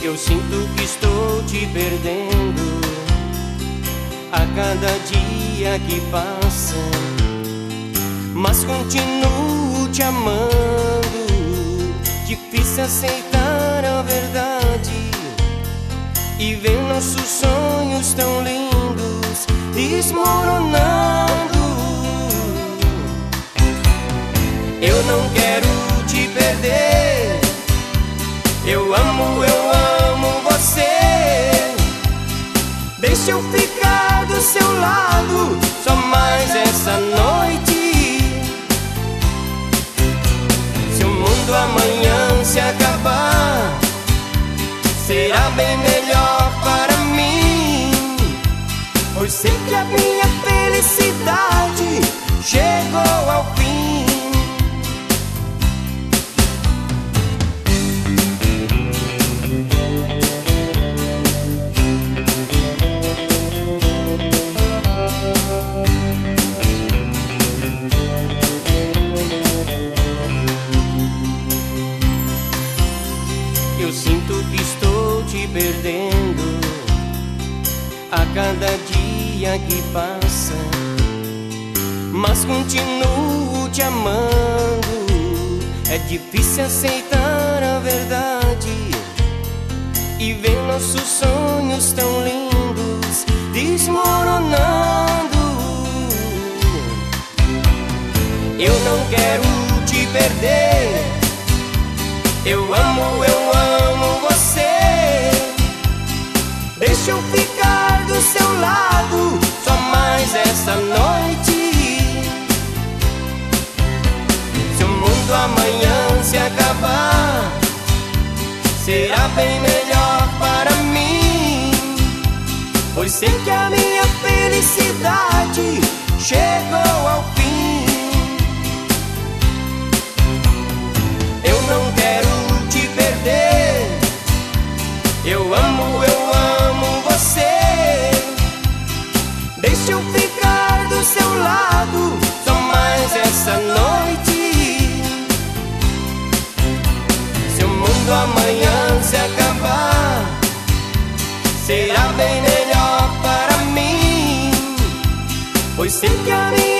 Eu sinto que estou te perdendo a cada dia que passa, mas continuo te amando. Difícil aceitar a verdade e ver nossos sonhos tão lindos desmoronando. Eu não quero te perder. Eu amo você. Deixa eu ficar do seu lado só mais essa noite. Se o mundo amanhã se acabar, será bem melhor para mim, pois sei que a minha felicidade chegou ao fim. Eu sinto que estou te perdendo a cada dia que passa, mas continuo te amando. É difícil aceitar a verdade e ver nossos sonhos tão lindos desmoronando. Eu não quero te perder. Eu amo você. Deixa eu ficar do seu lado só mais essa noite. Se o mundo amanhã se acabar, será bem melhor para mim, pois sei que a minha felicidade chegou ao fim. Eu não quero te perder. Eu amo você. Deixa eu ficar do seu lado só mais essa noite. Se o mundo amanhã se acabar, será bem melhor para mim, pois sei que a minha